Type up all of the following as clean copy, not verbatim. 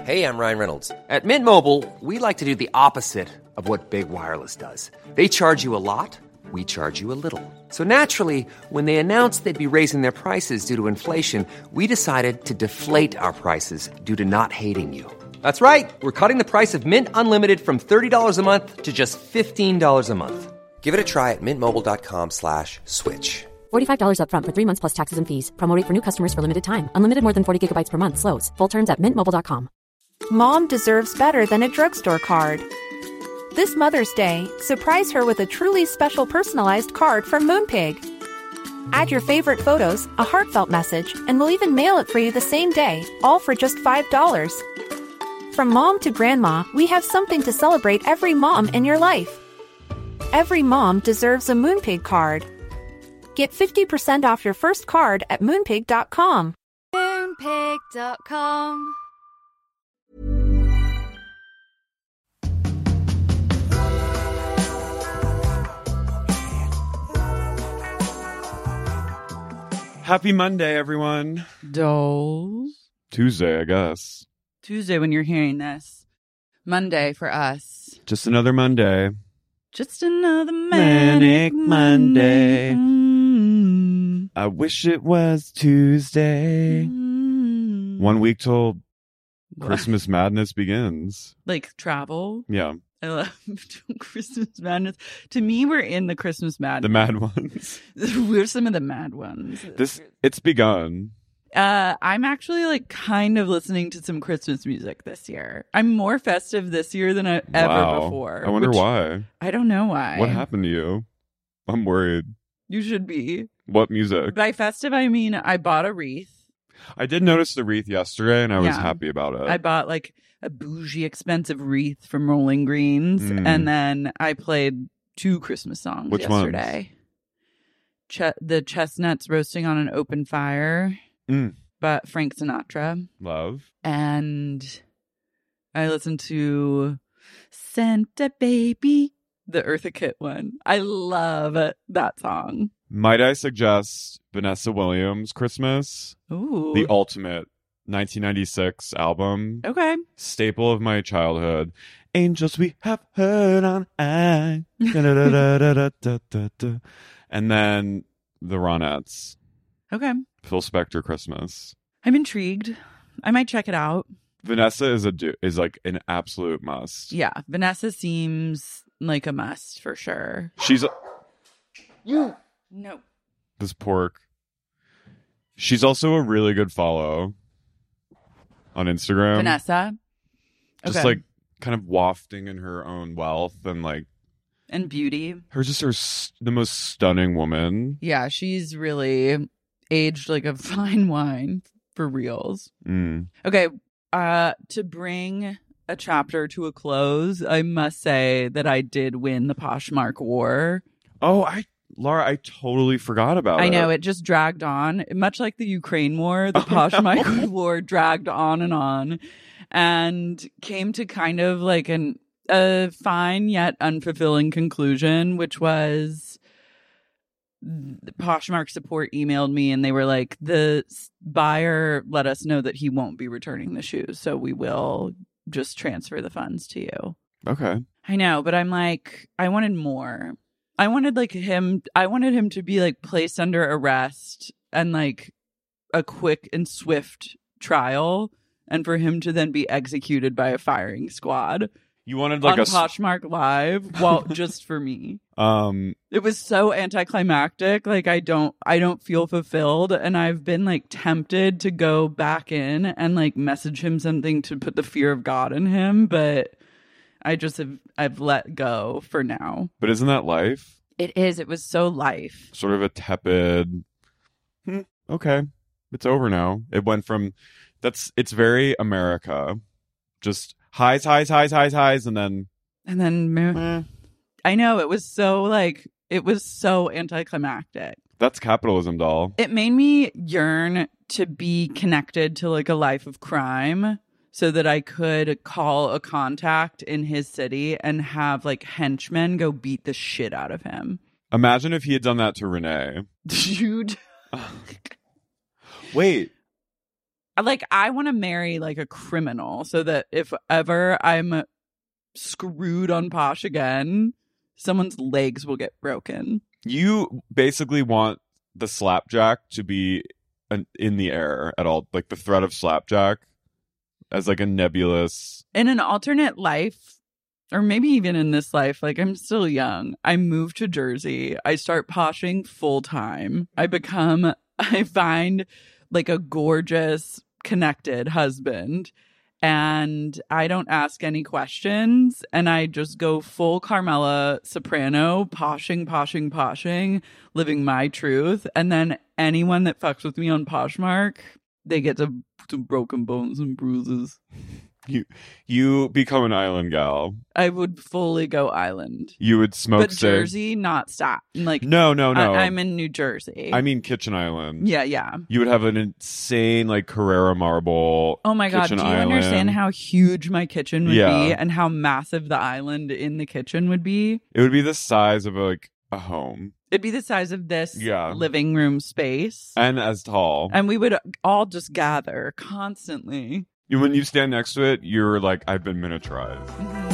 Hey, I'm Ryan Reynolds. At Mint Mobile, we like to do the opposite of what Big Wireless does. They charge you a lot, we charge you a little. So naturally, when they announced they'd be raising their prices due to inflation, we decided to deflate our prices due to not hating you. That's right. We're cutting the price of Mint Unlimited from $30 a month to just $15 a month. Give it a try at mintmobile.com/switch. $45 up front for 3 months plus taxes and fees. Promo rate for new customers for limited time. Unlimited more than 40 gigabytes per month. Slows full terms at mintmobile.com. Mom deserves better than a drugstore card. This Mother's Day, surprise her with a truly special personalized card from Moonpig. Add your favorite photos, a heartfelt message, and we'll even mail it for you the same day, all for just $5. From mom to grandma, we have something to celebrate every mom in your life. Every mom deserves a Moonpig card. Get 50% off your first card at Moonpig.com. Moonpig.com. Happy Monday, everyone. Dolls. Tuesday, I guess. Tuesday when you're hearing this. Monday for us. Just another Monday. Just another Manic Monday. Mm. I wish it was Tuesday. Mm. 1 week till What? Christmas madness begins. Like travel. Yeah, I love Christmas madness. To me, we're in the Christmas madness. the mad ones. We're some of the mad ones. It's begun. I'm actually like kind of listening to some Christmas music this year. I'm more festive this year than ever Wow. before. I wonder which why. I don't know why. What happened to you? I'm worried. You should be. What music? By festive, I mean I bought a wreath. I did notice the wreath yesterday, and I was Yeah. happy about it. I bought like a bougie, expensive wreath from Rolling Greens, Mm. and then I played 2 Christmas songs Which yesterday. The Chestnuts Roasting on an Open Fire, Mm. but Frank Sinatra. Love. And I listened to Santa Baby, the Eartha Kitt one. I love that song. Might I suggest Vanessa Williams' Christmas? Ooh. The ultimate 1996 album. Okay. Staple of my childhood. Angels we have heard on high. Da-da-da-da-da-da-da. And then the Ronettes. Okay. Phil Spector Christmas. I'm intrigued. I might check it out. Vanessa is like an absolute must. Yeah. Vanessa seems like a must for sure. She's No. this pork. She's also a really good follow on Instagram. Vanessa. Just Okay. like kind of wafting in her own wealth and like And beauty. the most stunning woman. Yeah, she's really aged like a fine wine for reals. Mm. Okay, to bring a chapter to a close, I must say that I did win the Poshmark war. Oh, Laura, I totally forgot about it. I know, it just dragged on. Much like the Ukraine war, the Poshmark war dragged on and came to kind of like a fine yet unfulfilling conclusion, which was the Poshmark support emailed me and they were like, the buyer let us know that he won't be returning the shoes, so we will just transfer the funds to you. Okay. I know, but I'm like, I wanted more. I wanted him to be like placed under arrest and like a quick and swift trial, and for him to then be executed by a firing squad. You wanted like on Poshmark Live, well, just for me. It was so anticlimactic. Like I don't feel fulfilled, and I've been like tempted to go back in and like message him something to put the fear of God in him, but I've let go for now. But isn't that life? It is. It was so life. Sort of a tepid. Okay, it's over now. It went from it's very America, just highs, and then I know, it was so anticlimactic. That's capitalism, doll. It made me yearn to be connected to like a life of crime so that I could call a contact in his city and have like henchmen go beat the shit out of him. Imagine if he had done that to Renee. Dude. Wait. Like, I want to marry like a criminal so that if ever I'm screwed on Posh again, someone's legs will get broken. You basically want the slapjack to be in the air at all, like the threat of slapjack as like a nebulous. In an alternate life, or maybe even in this life, like I'm still young, I move to Jersey. I start poshing full time. I find like a gorgeous, connected husband, and I don't ask any questions, and I just go full Carmela Soprano, poshing, living my truth. And then anyone that fucks with me on Poshmark, they get some broken bones and bruises. You become an island gal. I would fully go island. You would smoke, but Jersey, not stop. Like no. I'm in New Jersey. I mean Kitchen Island. Yeah. You would have an insane like Carrera Marble. Oh my God! Do you understand how huge my kitchen would be and how massive the island in the kitchen would be? It would be the size of like a home. It'd be the size of this living room space, and as tall. And we would all just gather constantly. When you stand next to it, you're like, I've been miniaturized.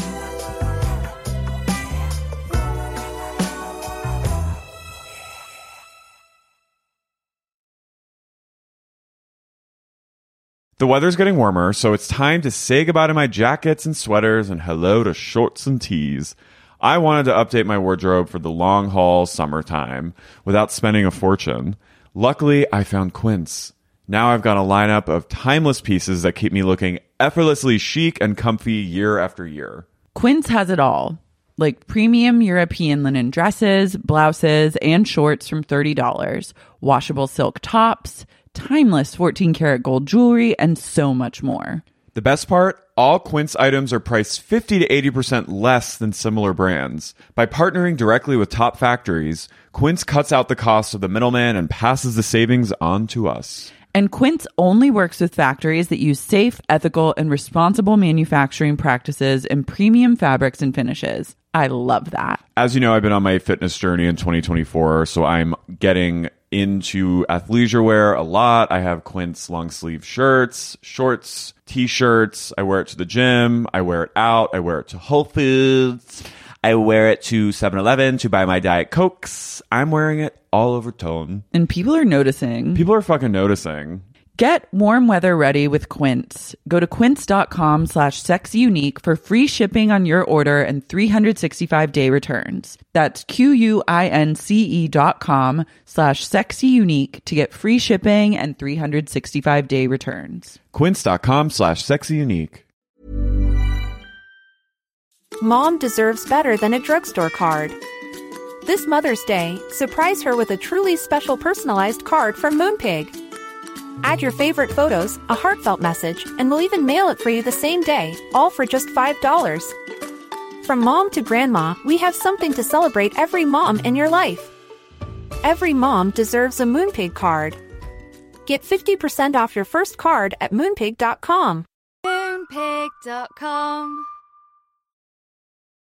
The weather's getting warmer, so it's time to say goodbye to my jackets and sweaters and hello to shorts and tees. I wanted to update my wardrobe for the long haul summertime without spending a fortune. Luckily, I found Quince. Now I've got a lineup of timeless pieces that keep me looking effortlessly chic and comfy year after year. Quince has it all, like premium European linen dresses, blouses, and shorts from $30, washable silk tops, timeless 14-karat gold jewelry, and so much more. The best part? All Quince items are priced 50 to 80% less than similar brands. By partnering directly with top factories, Quince cuts out the cost of the middleman and passes the savings on to us. And Quince only works with factories that use safe, ethical, and responsible manufacturing practices and premium fabrics and finishes. I love that. As you know, I've been on my fitness journey in 2024, so I'm getting into athleisure wear a lot. I have Quince long sleeve shirts, shorts, t-shirts. I wear it to the gym. I wear it out. I wear it to Whole Foods. I wear it to 7-Eleven to buy my Diet Cokes. I'm wearing it all over tone. And people are noticing. People are fucking noticing. Get warm weather ready with Quince. Go to quince.com/sexyunique for free shipping on your order and 365-day returns. That's QUINCE.com/sexyunique to get free shipping and 365-day returns. Quince.com/sexyunique. Mom deserves better than a drugstore card. This Mother's Day, surprise her with a truly special personalized card from Moonpig. Add your favorite photos, a heartfelt message, and we'll even mail it for you the same day, all for just $5. From mom to grandma, we have something to celebrate every mom in your life. Every mom deserves a Moonpig card. Get 50% off your first card at Moonpig.com. Moonpig.com